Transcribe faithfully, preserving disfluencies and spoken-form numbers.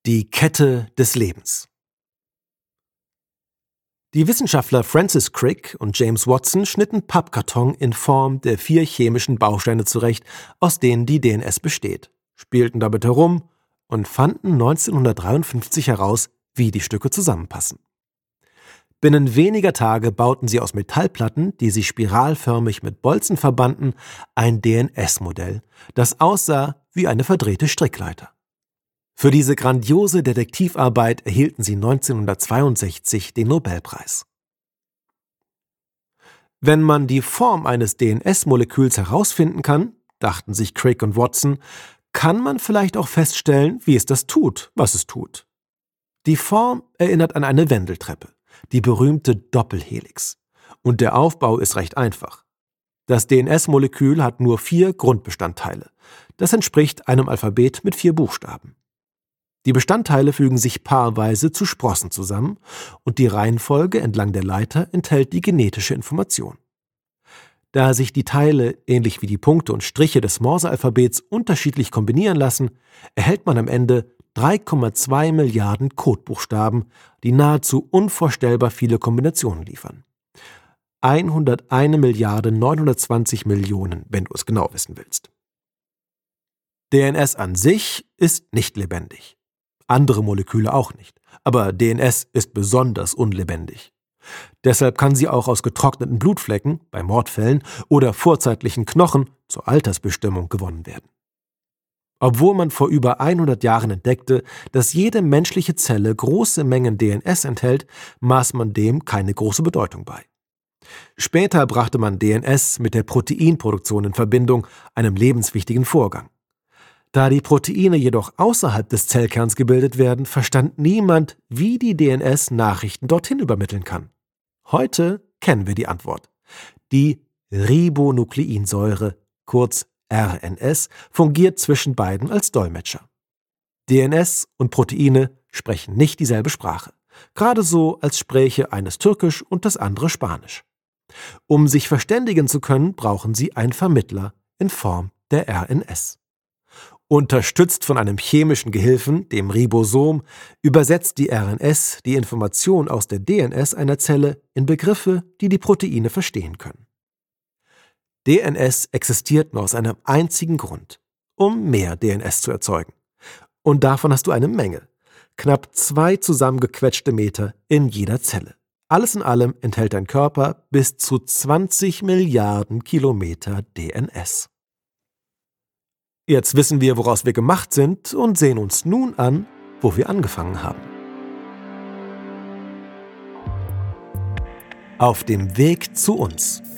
Die Kette des Lebens. Die Wissenschaftler Francis Crick und James Watson schnitten Pappkarton in Form der vier chemischen Bausteine zurecht, aus denen die D N S besteht, spielten damit herum und fanden neunzehnhundertdreiundfünfzig heraus, wie die Stücke zusammenpassen. Binnen weniger Tage bauten sie aus Metallplatten, die sich spiralförmig mit Bolzen verbanden, ein D N S-Modell, das aussah wie eine verdrehte Strickleiter. Für diese grandiose Detektivarbeit erhielten sie neunzehnhundertzweiundsechzig den Nobelpreis. Wenn man die Form eines D N S-Moleküls herausfinden kann, dachten sich Crick und Watson, kann man vielleicht auch feststellen, wie es das tut, was es tut. Die Form erinnert an eine Wendeltreppe, die berühmte Doppelhelix. Und der Aufbau ist recht einfach. Das D N S-Molekül hat nur vier Grundbestandteile. Das entspricht einem Alphabet mit vier Buchstaben. Die Bestandteile fügen sich paarweise zu Sprossen zusammen und die Reihenfolge entlang der Leiter enthält die genetische Information. Da sich die Teile, ähnlich wie die Punkte und Striche des Morse-Alphabets, unterschiedlich kombinieren lassen, erhält man am Ende drei Komma zwei Milliarden Codebuchstaben, die nahezu unvorstellbar viele Kombinationen liefern. hunderteins Milliarden neunhundertzwanzig Millionen, wenn du es genau wissen willst. D N S an sich ist nicht lebendig. Andere Moleküle auch nicht. Aber D N S ist besonders unlebendig. Deshalb kann sie auch aus getrockneten Blutflecken, bei Mordfällen, oder vorzeitlichen Knochen zur Altersbestimmung gewonnen werden. Obwohl man vor über hundert Jahren entdeckte, dass jede menschliche Zelle große Mengen D N S enthält, maß man dem keine große Bedeutung bei. Später brachte man D N S mit der Proteinproduktion in Verbindung, einem lebenswichtigen Vorgang. Da die Proteine jedoch außerhalb des Zellkerns gebildet werden, verstand niemand, wie die D N S Nachrichten dorthin übermitteln kann. Heute kennen wir die Antwort. Die Ribonukleinsäure, kurz R N S, fungiert zwischen beiden als Dolmetscher. D N S und Proteine sprechen nicht dieselbe Sprache, gerade so, als spräche eines Türkisch und das andere Spanisch. Um sich verständigen zu können, brauchen sie einen Vermittler in Form der R N S. Unterstützt von einem chemischen Gehilfen, dem Ribosom, übersetzt die R N S die Information aus der D N S einer Zelle in Begriffe, die die Proteine verstehen können. D N S existiert nur aus einem einzigen Grund, um mehr D N S zu erzeugen. Und davon hast du eine Menge. Knapp zwei zusammengequetschte Meter in jeder Zelle. Alles in allem enthält dein Körper bis zu zwanzig Milliarden Kilometer D N S. Jetzt wissen wir, woraus wir gemacht sind und sehen uns nun an, wo wir angefangen haben. Auf dem Weg zu uns.